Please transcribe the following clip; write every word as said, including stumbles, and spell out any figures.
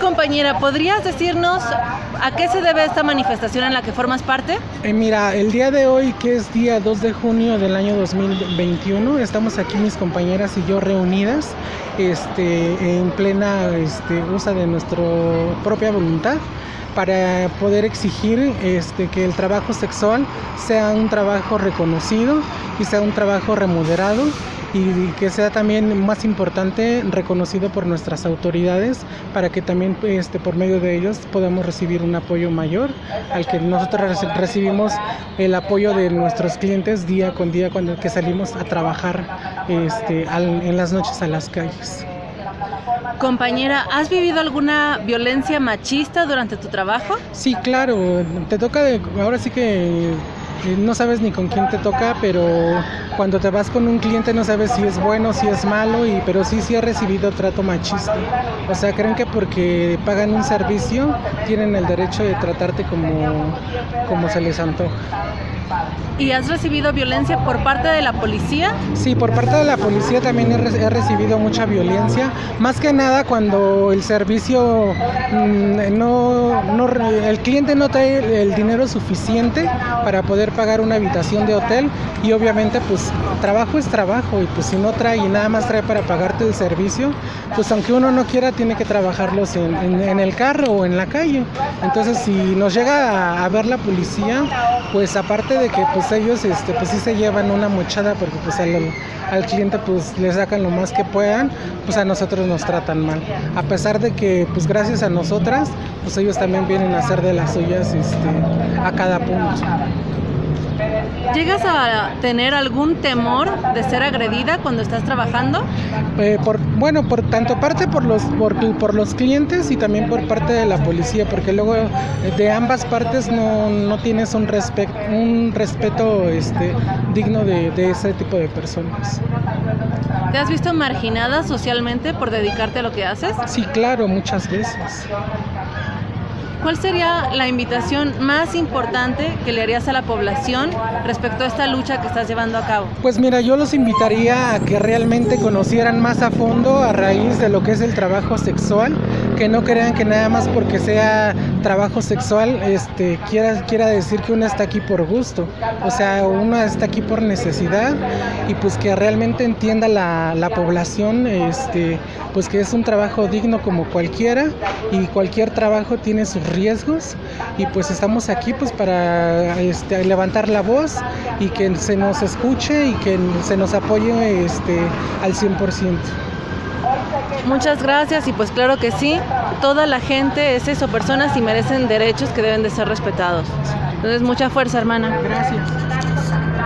compañera, ¿podrías decirnos a qué se debe esta manifestación en la que formas parte? Eh, mira, el día de hoy, que es día dos de junio del año dos mil veintiuno, estamos aquí mis compañeras y yo reunidas este, en plena este, uso de nuestra propia voluntad para poder exigir este, que el trabajo sexual sea un trabajo reconocido y sea un trabajo remunerado, y que sea también, más importante, reconocido por nuestras autoridades, para que también este, por medio de ellos podamos recibir un apoyo mayor al que nosotros recibimos el apoyo de nuestros clientes día con día cuando que salimos a trabajar este, al, en las noches a las calles. Compañera, ¿has vivido alguna violencia machista durante tu trabajo? Sí, claro, te toca, de, ahora sí que no sabes ni con quién te toca, pero cuando te vas con un cliente no sabes si es bueno, si es malo, y pero sí, sí he recibido trato machista. O sea, creen que porque pagan un servicio tienen el derecho de tratarte como, como se les antoja. ¿Y has recibido violencia por parte de la policía? Sí, por parte de la policía también he, re- he recibido mucha violencia, más que nada cuando el servicio mmm, no, no, el cliente no trae el, el dinero suficiente para poder pagar una habitación de hotel, y obviamente pues trabajo es trabajo, y pues si no trae y nada más trae para pagarte el servicio, pues aunque uno no quiera tiene que trabajarlos en, en, en el carro o en la calle. Entonces si nos llega a, a ver la policía, pues aparte de que pues ellos este pues sí se llevan una mochada, porque pues al, al cliente pues le sacan lo más que puedan, pues a nosotros nos tratan mal, a pesar de que pues gracias a nosotras pues ellos también vienen a hacer de las suyas este a cada punto. ¿Llegas a tener algún temor de ser agredida cuando estás trabajando? Eh, por, bueno, por tanto parte por los por, por los clientes y también por parte de la policía, porque luego de ambas partes no, no tienes un, respe, un respeto este, digno de, de ese tipo de personas. ¿Te has visto marginada socialmente por dedicarte a lo que haces? Sí, claro, muchas veces. ¿Cuál sería la invitación más importante que le harías a la población respecto a esta lucha que estás llevando a cabo? Pues mira, yo los invitaría a que realmente conocieran más a fondo a raíz de lo que es el trabajo sexual, que no crean que nada más porque sea trabajo sexual este, quiera, quiera decir que uno está aquí por gusto. O sea, uno está aquí por necesidad, y pues que realmente entienda la, la población este, pues que es un trabajo digno como cualquiera, y cualquier trabajo tiene sus riesgos, y pues estamos aquí pues para este, levantar la voz y que se nos escuche y que se nos apoye este, al cien por ciento. Muchas gracias, y pues claro que sí, toda la gente es eso, personas y merecen derechos que deben de ser respetados. Entonces mucha fuerza, hermana. Gracias.